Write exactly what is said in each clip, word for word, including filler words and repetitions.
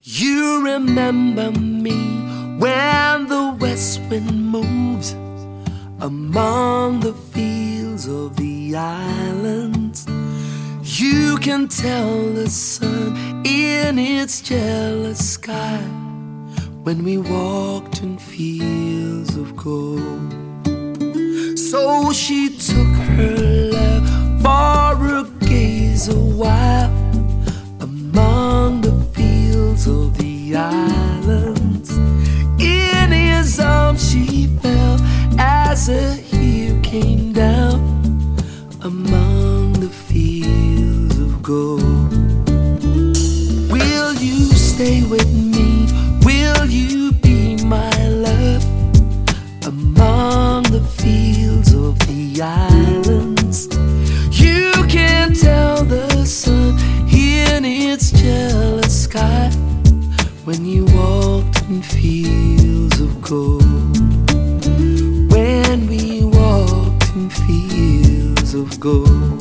You remember me when the west wind moves among the fields of the islands. You can tell the sun in its jealous sky when we walked in fields of gold. So she took her love for a gaze a while among the fields of the islands. In his arms she fell as a tear came down among the fields of gold. Will you stay with me? Will you be my love among the fields of the islands? You can tell the sun in its jealous sky when you walked in fields of gold. When we walked in fields of gold.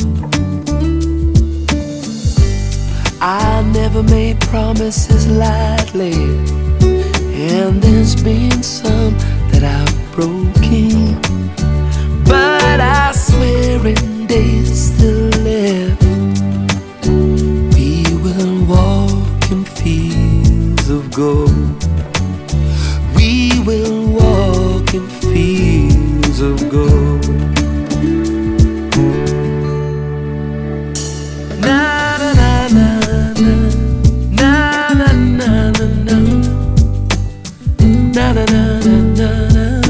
I never made promises lightly, and there's been some that I've broken, but I swear in days still left we will walk in fields of gold. We will walk in fields of gold. Na na na na na na na na na na na na na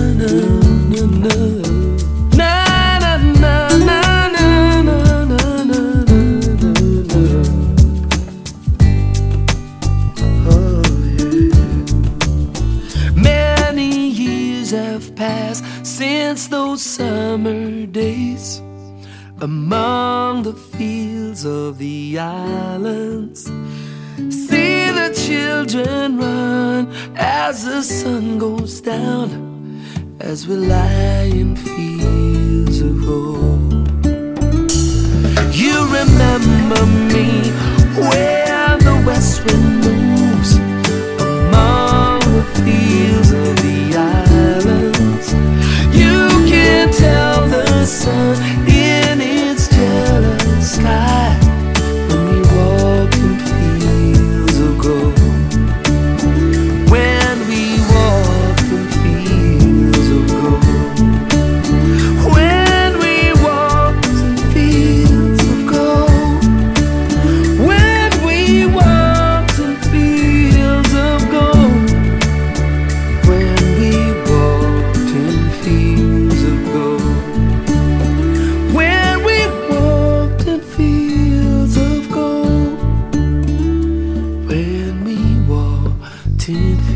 since those summer days among the fields of the islands. See the children run as the sun goes down, as we lie in fields of gold. You remember me when the west wind moves among the fields of the islands. You can tell the sun in its jealous sky when we walk in fields of gold. When we walk in fields of gold. When we walk in fields of gold. When we walk in fields of gold. When we walked in fields of gold. When we walked in fields of gold. When we walked in fields